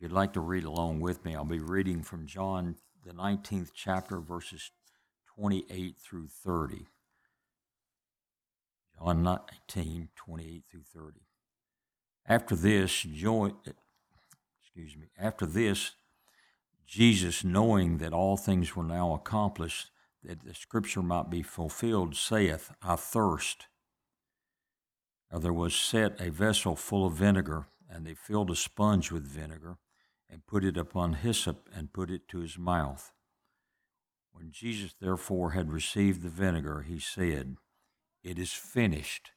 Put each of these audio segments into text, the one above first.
If you'd like to read along with me, I'll be reading from John, the 19th chapter, verses 28 through 30. John 19, 28 through 30. After this, Jesus, knowing that all things were now accomplished, that the scripture might be fulfilled, saith, I thirst. Now there was set a vessel full of vinegar, and they filled a sponge with vinegar, and put it upon hyssop, and put it to his mouth. When Jesus therefore had received the vinegar, he said, It is finished.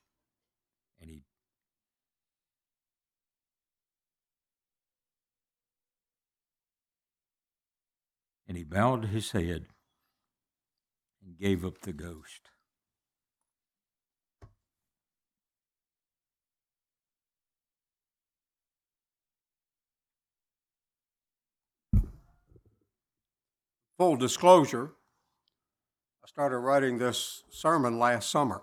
And he bowed his head and gave up the ghost. Full disclosure, I started writing this sermon last summer.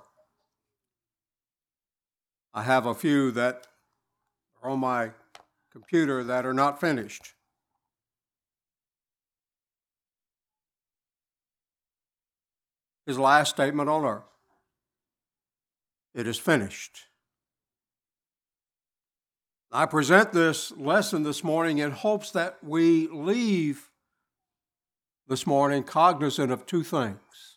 I have a few that are on my computer that are not finished. His last statement on earth. It is finished. I present this lesson this morning in hopes that we leave this morning cognizant of two things.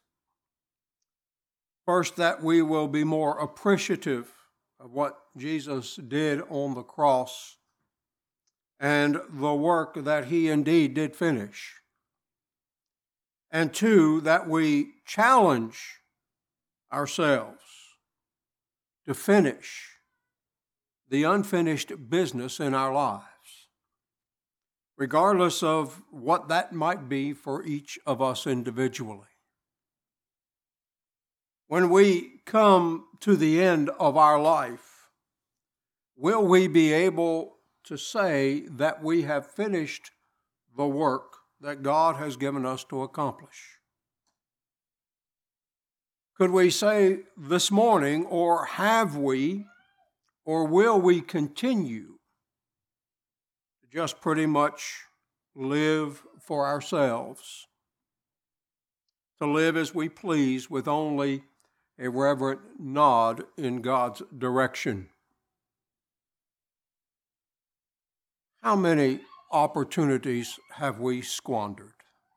First, that we will be more appreciative of what Jesus did on the cross and the work that he indeed did finish. And two, that we challenge ourselves to finish the unfinished business in our lives, regardless of what that might be for each of us individually. When we come to the end of our life, will we be able to say that we have finished the work that God has given us to accomplish? Could we say this morning, or have we, or will we continue to just pretty much live for ourselves, to live as we please with only a reverent nod in God's direction? How many opportunities have we squandered?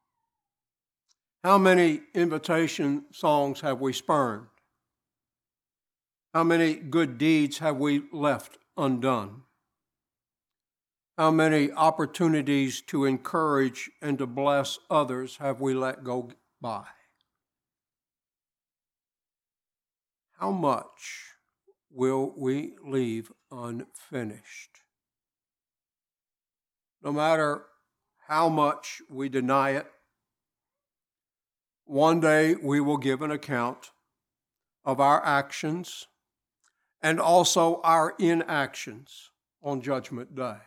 How many invitation songs have we spurned? How many good deeds have we left undone? How many opportunities to encourage and to bless others have we let go by? How much will we leave unfinished? No matter how much we deny it, one day we will give an account of our actions and also our inactions on Judgment Day.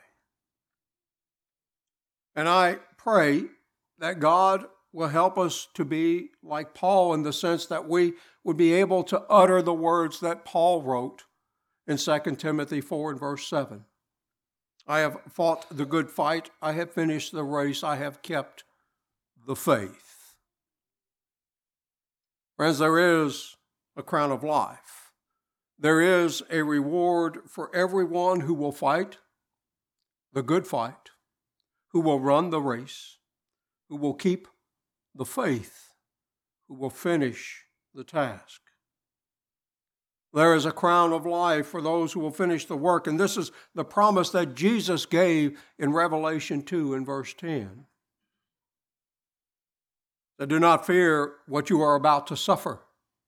And I pray that God will help us to be like Paul in the sense that we would be able to utter the words that Paul wrote in 2 Timothy 4 and verse 7. I have fought the good fight, I have finished the race, I have kept the faith. Friends, there is a crown of life. There is a reward for everyone who will fight the good fight, who will run the race, who will keep the faith, who will finish the task. There is a crown of life for those who will finish the work, and this is the promise that Jesus gave in Revelation 2 and verse 10. That do not fear what you are about to suffer.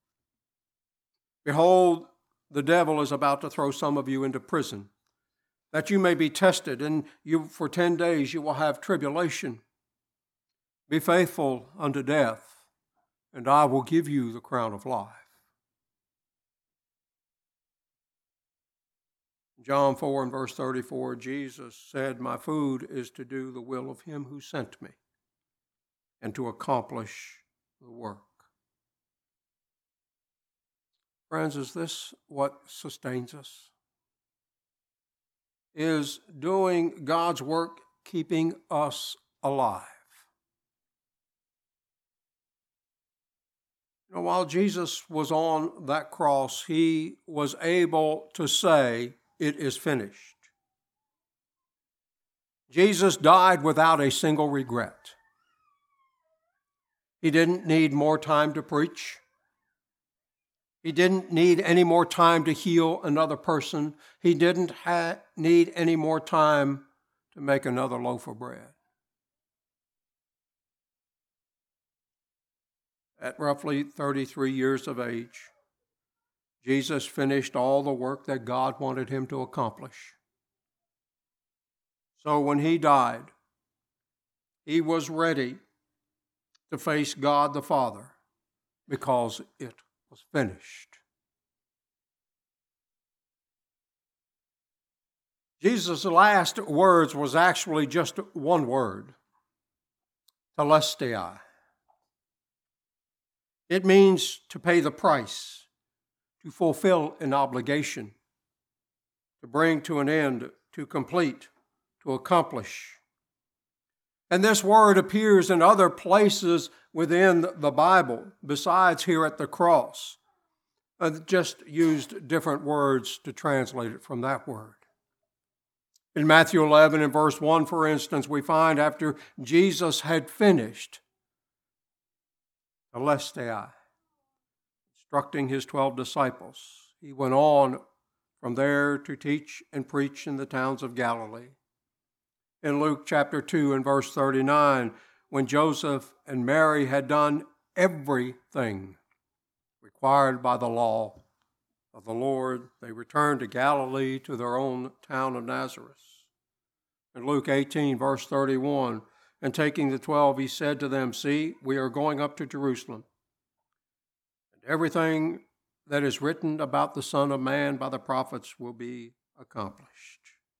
Behold, the devil is about to throw some of you into prison, that you may be tested, and you for 10 days you will have tribulation. Be faithful unto death, and I will give you the crown of life. John 4 and verse 34, Jesus said, My food is to do the will of him who sent me and to accomplish the work. Friends, is this what sustains us? Is doing God's work keeping us alive. You know, while Jesus was on that cross, he was able to say, "It is finished." Jesus died without a single regret. He didn't need more time to preach. He didn't need any more time to heal another person. He didn't need any more time to make another loaf of bread. At roughly 33 years of age, Jesus finished all the work that God wanted him to accomplish. So when he died, he was ready to face God the Father because it was finished. Jesus' last words was actually just one word, telestai. It means to pay the price, to fulfill an obligation, to bring to an end, to complete, to accomplish. And this word appears in other places within the Bible, besides here at the cross. Just used different words to translate it from that word. In Matthew 11 and verse 1, for instance, we find after Jesus had finished, telestai, instructing his 12 disciples, he went on from there to teach and preach in the towns of Galilee. In Luke chapter 2 and verse 39, when Joseph and Mary had done everything required by the law of the Lord, they returned to Galilee to their own town of Nazareth. In Luke 18 verse 31, and taking the 12, he said to them, "See, we are going up to Jerusalem, and everything that is written about the Son of Man by the prophets will be accomplished."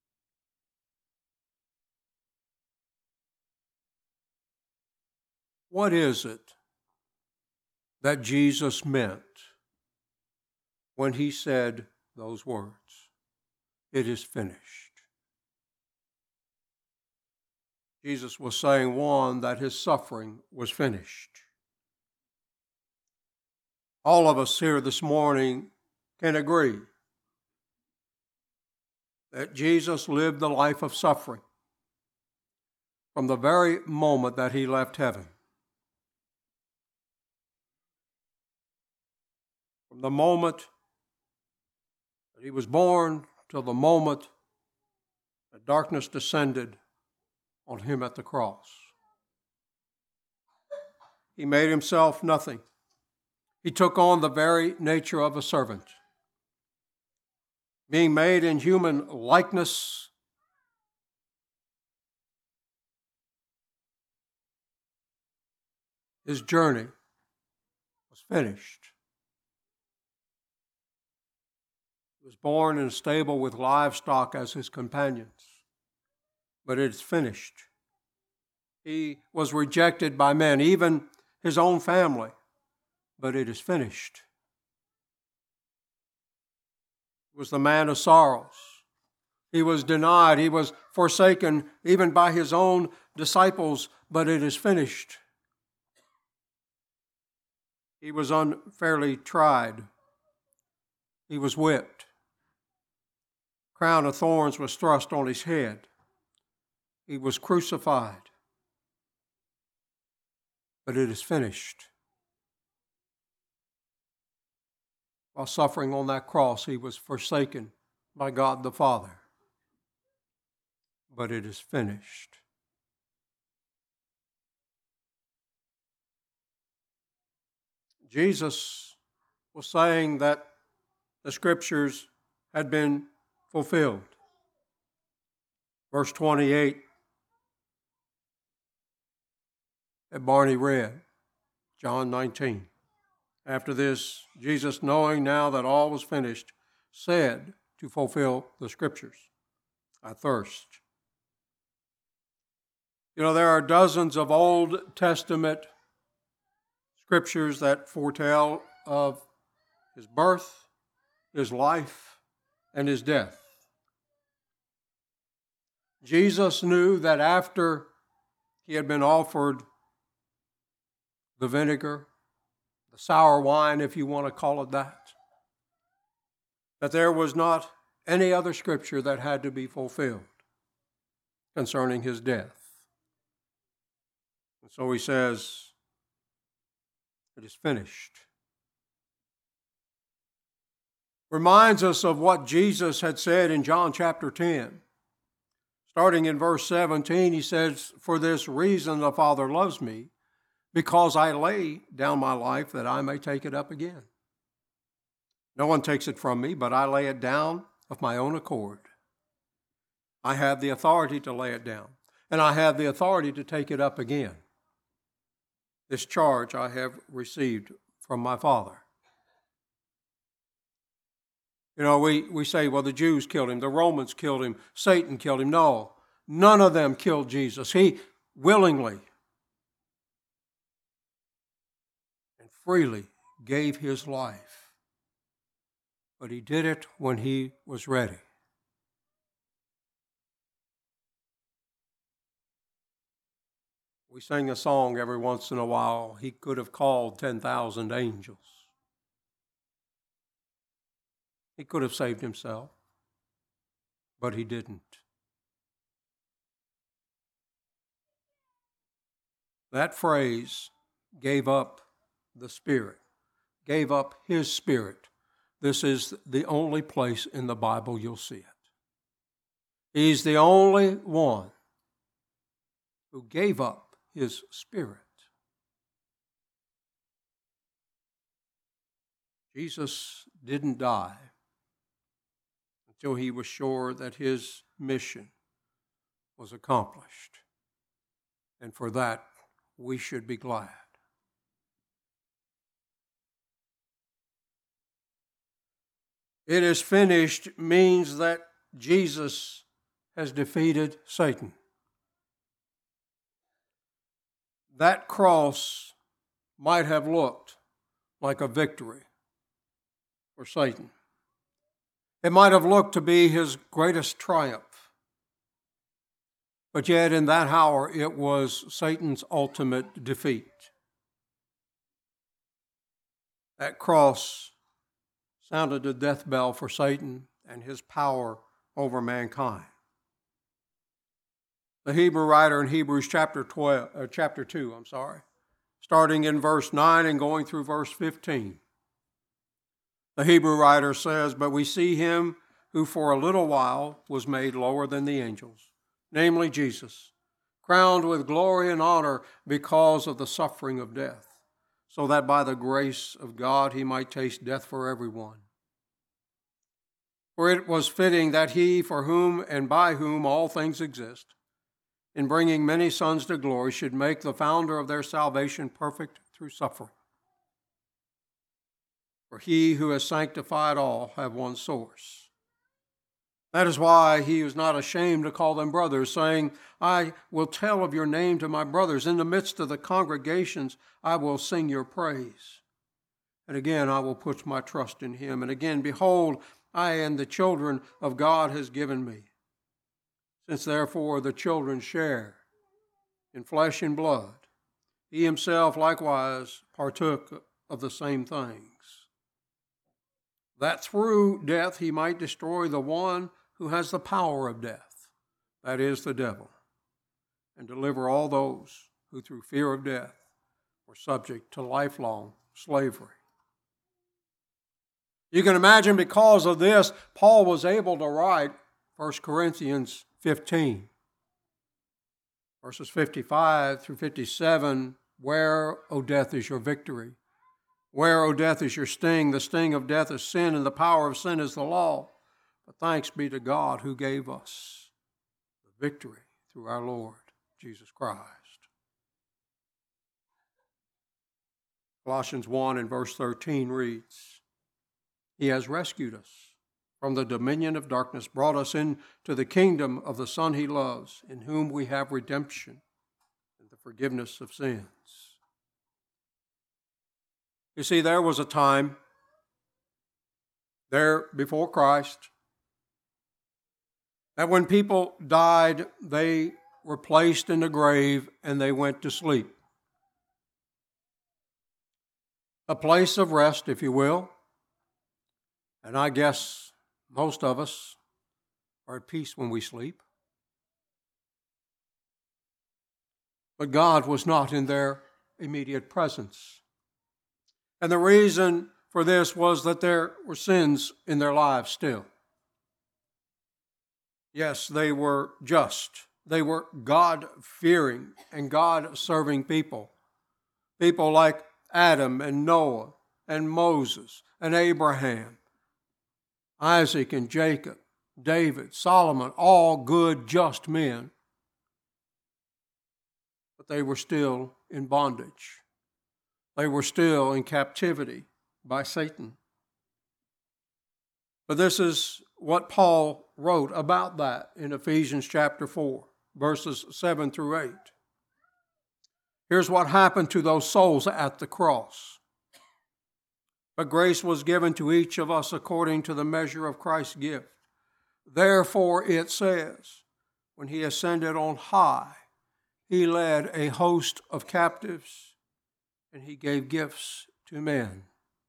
What is it that Jesus meant when he said those words? It is finished. Jesus was saying, one, that his suffering was finished. All of us here this morning can agree that Jesus lived the life of suffering from the very moment that he left heaven. From the moment that he was born till the moment that darkness descended on him at the cross. He made himself nothing. He took on the very nature of a servant. Being made in human likeness, his journey was finished. He was born in a stable with livestock as his companions, but it is finished. He was rejected by men, even his own family, but it is finished. He was the man of sorrows. He was denied. He was forsaken even by his own disciples, but it is finished. He was unfairly tried. He was whipped. Crown of thorns was thrust on his head. He was crucified. But it is finished. While suffering on that cross, he was forsaken by God the Father. But it is finished. Jesus was saying that the scriptures had been fulfilled. Verse 28 that Barney read, John 19. After this, Jesus, knowing now that all was finished, said to fulfill the scriptures, "I thirst." You know, there are dozens of Old Testament scriptures that foretell of his birth, his life, and his death. Jesus knew that after he had been offered the vinegar, the sour wine, if you want to call it that there was not any other scripture that had to be fulfilled concerning his death. And so he says, it is finished. Reminds us of what Jesus had said in John chapter 10. Starting in verse 17, he says, "For this reason the Father loves me, because I lay down my life that I may take it up again. No one takes it from me, but I lay it down of my own accord. I have the authority to lay it down, and I have the authority to take it up again. This charge I have received from my Father." You know, we say, well, the Jews killed him, the Romans killed him, Satan killed him. No, none of them killed Jesus. He willingly and freely gave his life. But he did it when he was ready. We sing a song every once in a while, he could have called 10,000 angels. He could have saved himself, but he didn't. That phrase, gave up the Spirit, gave up his Spirit. This is the only place in the Bible you'll see it. He's the only one who gave up his Spirit. Jesus didn't die until he was sure that his mission was accomplished. And for that, we should be glad. It is finished means that Jesus has defeated Satan. That cross might have looked like a victory for Satan. It might have looked to be his greatest triumph. But yet in that hour, it was Satan's ultimate defeat. That cross sounded the death bell for Satan and his power over mankind. The Hebrew writer in Hebrews chapter 2, starting in verse 9 and going through verse 15. The Hebrew writer says, "But we see him who for a little while was made lower than the angels, namely Jesus, crowned with glory and honor because of the suffering of death, so that by the grace of God he might taste death for everyone. For it was fitting that he, for whom and by whom all things exist, in bringing many sons to glory, should make the founder of their salvation perfect through suffering. For he who has sanctified all have one source. That is why he was not ashamed to call them brothers, saying, I will tell of your name to my brothers. In the midst of the congregations, I will sing your praise. And again, I will put my trust in him. And again, behold, I and the children of God has given me. Since therefore the children share in flesh and blood, he himself likewise partook of the same things, that through death he might destroy the one who has the power of death, that is, the devil, and deliver all those who through fear of death were subject to lifelong slavery. You can imagine because of this, Paul was able to write 1 Corinthians 15, verses 55 through 57, where, O death, is your victory? Where, O death, is your sting? The sting of death is sin, and the power of sin is the law. But thanks be to God who gave us the victory through our Lord Jesus Christ. Colossians 1 and verse 13 reads, He has rescued us from the dominion of darkness, brought us into the kingdom of the Son he loves, in whom we have redemption and the forgiveness of sins. You see, there was a time – 'There, before Christ, That when people died, they were placed in the grave and they went to sleep. A place of rest, if you will. And I guess most of us are at peace when we sleep. But God was not in their immediate presence. And the reason for this was that there were sins in their lives still. Yes, they were just. They were God-fearing and God-serving people. People like Adam and Noah and Moses and Abraham, Isaac and Jacob, David, Solomon, all good, just men. But they were still in bondage. They were still in captivity by Satan. But this is what Paul wrote about that in Ephesians chapter 4, verses 7 through 8. Here's what happened to those souls at the cross. But grace was given to each of us according to the measure of Christ's gift. Therefore, it says, when he ascended on high, he led a host of captives, and he gave gifts to men.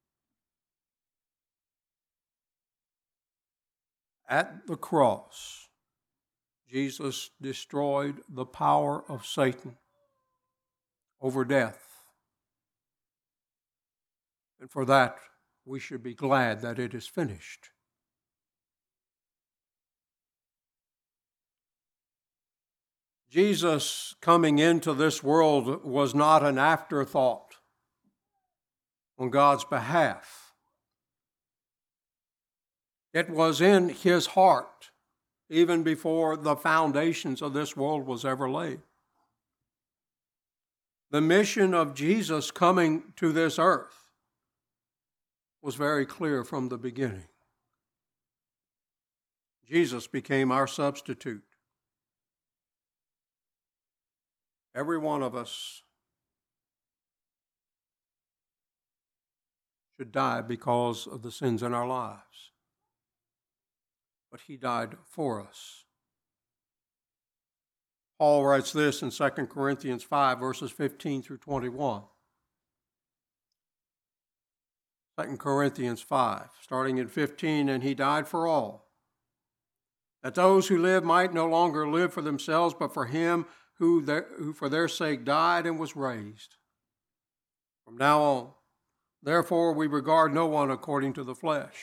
At the cross, Jesus destroyed the power of Satan over death. And for that, we should be glad that it is finished. Jesus coming into this world was not an afterthought on God's behalf. It was in his heart, even before the foundations of this world was ever laid. The mission of Jesus coming to this earth was very clear from the beginning. Jesus became our substitute. Every one of us should die because of the sins in our lives. But he died for us. Paul writes this in 2 Corinthians 5, verses 15 through 21. 2 Corinthians 5, starting at 15, and he died for all, that those who live might no longer live for themselves, but for him who for their sake died and was raised. From now on, therefore, we regard no one according to the flesh.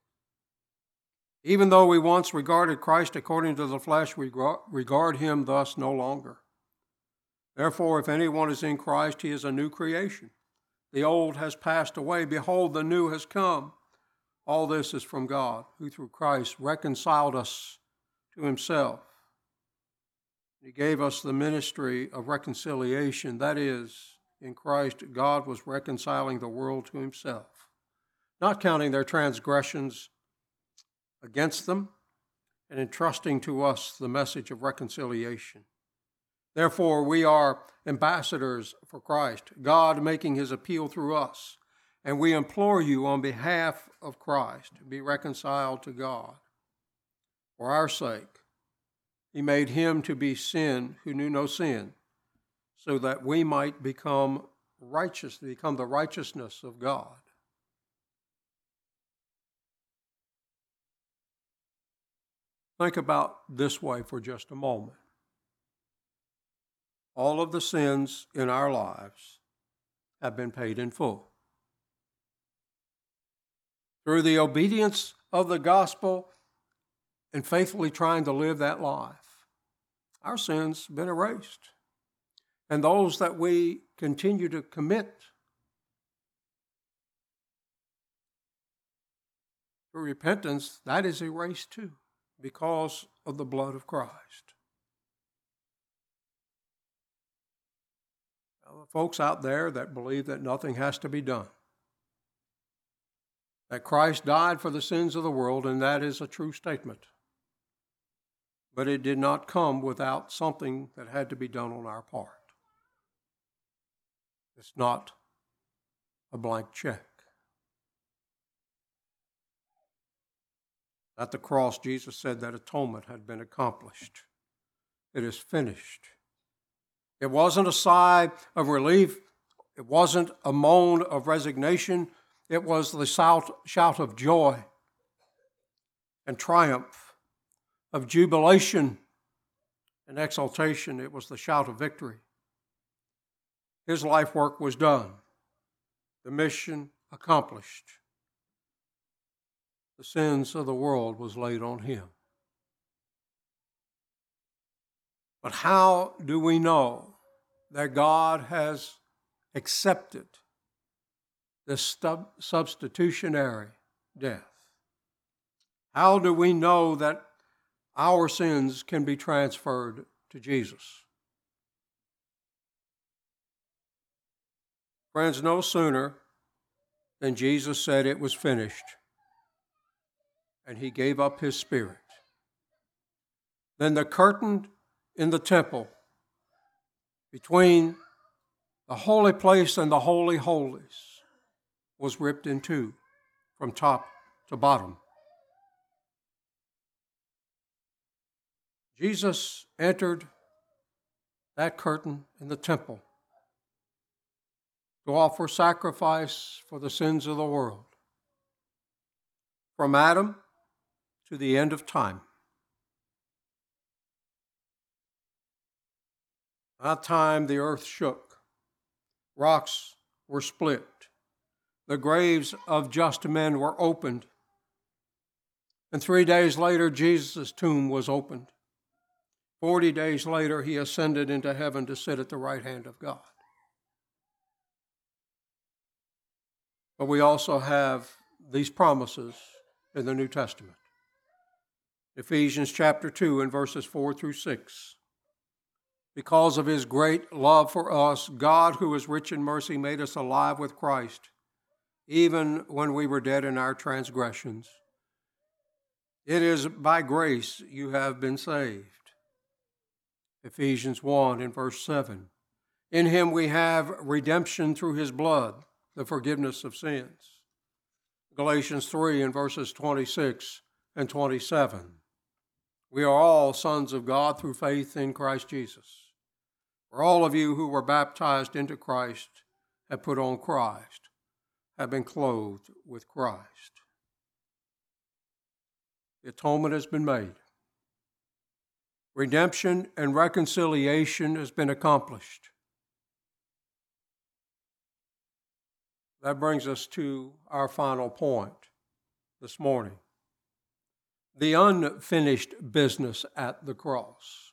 Even though we once regarded Christ according to the flesh, we regard him thus no longer. Therefore, if anyone is in Christ, he is a new creation. The old has passed away. Behold, the new has come. All this is from God, who through Christ reconciled us to himself. He gave us the ministry of reconciliation. That is, in Christ, God was reconciling the world to himself, not counting their transgressions against them, and entrusting to us the message of reconciliation. Therefore, we are ambassadors for Christ, God making his appeal through us, and we implore you on behalf of Christ, be reconciled to God. For our sake, he made him to be sin who knew no sin, so that we might become righteous, become the righteousness of God. Think about this way for just a moment. All of the sins in our lives have been paid in full. Through the obedience of the gospel and faithfully trying to live that life, our sins have been erased. And those that we continue to commit through repentance, that is erased too, because of the blood of Christ. Now, the folks out there that believe that nothing has to be done, that Christ died for the sins of the world, and that is a true statement. But it did not come without something that had to be done on our part. It's not a blank check. At the cross, Jesus said that atonement had been accomplished. It is finished. It wasn't a sigh of relief. It wasn't a moan of resignation. It was the shout of joy and triumph, of jubilation and exultation. It was the shout of victory. His life work was done. The mission accomplished. The sins of the world was laid on him. But how do we know that God has accepted this substitutionary death? How do we know that our sins can be transferred to Jesus? Friends, no sooner than Jesus said it was finished, and he gave up his spirit, then the curtain in the temple between the holy place and the holy holies was ripped in two from top to bottom. Jesus entered that curtain in the temple to offer sacrifice for the sins of the world, from Adam to the end of time. That time the earth shook, rocks were split, the graves of just men were opened, and 3 days later Jesus' tomb was opened. 40 days later he ascended into heaven to sit at the right hand of God. But we also have these promises in the New Testament. Ephesians chapter 2 and verses 4 through 6. Because of his great love for us, God, who is rich in mercy, made us alive with Christ, even when we were dead in our transgressions. It is by grace you have been saved. Ephesians 1 and verse 7. In him we have redemption through his blood, the forgiveness of sins. Galatians 3 and verses 26 and 27. We are all sons of God through faith in Christ Jesus. For all of you who were baptized into Christ have put on Christ, have been clothed with Christ. The atonement has been made. Redemption and reconciliation has been accomplished. That brings us to our final point this morning. The unfinished business at the cross.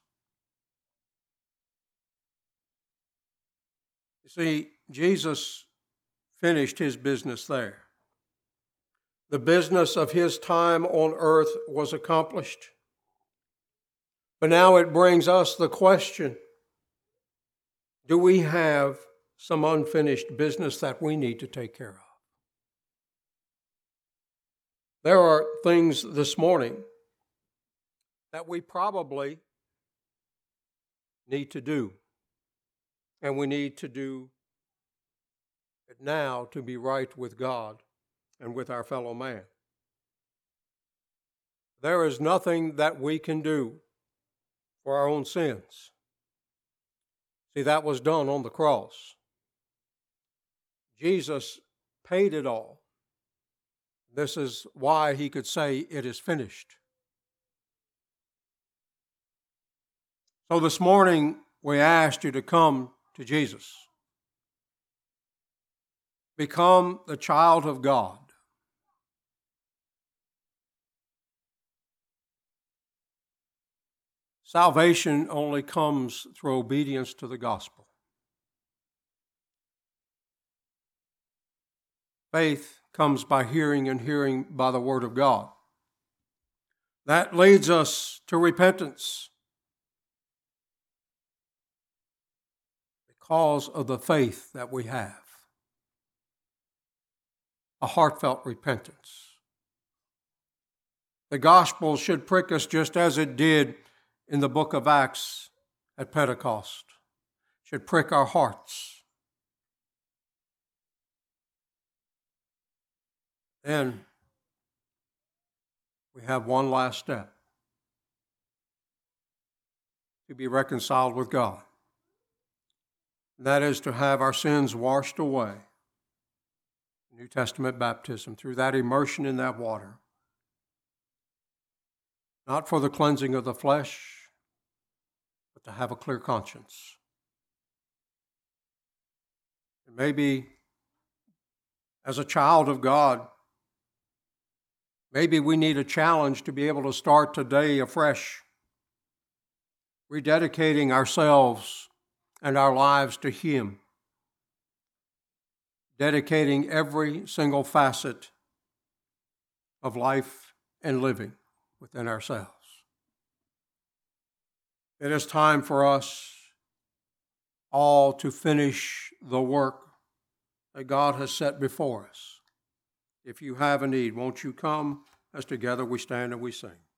You see, Jesus finished his business there. The business of his time on earth was accomplished. But now it brings us the question, do we have some unfinished business that we need to take care of? There are things this morning that we probably need to do, and we need to do it now to be right with God and with our fellow man. There is nothing that we can do for our own sins. See, that was done on the cross. Jesus paid it all. This is why he could say, it is finished. So this morning, we asked you to come to Jesus. Become the child of God. Salvation only comes through obedience to the gospel. Faith comes by hearing, and hearing by the word of God. That leads us to repentance because of the faith that we have. A heartfelt repentance. The gospel should prick us just as it did in the book of Acts at Pentecost. It should prick our hearts. And we have one last step to be reconciled with God. And that is to have our sins washed away. New Testament baptism, through that immersion in that water. Not for the cleansing of the flesh, but to have a clear conscience. And maybe as a child of God, maybe we need a challenge to be able to start today afresh, rededicating ourselves and our lives to Him, dedicating every single facet of life and living within ourselves. It is time for us all to finish the work that God has set before us. If you have a need, won't you come as together we stand and we sing?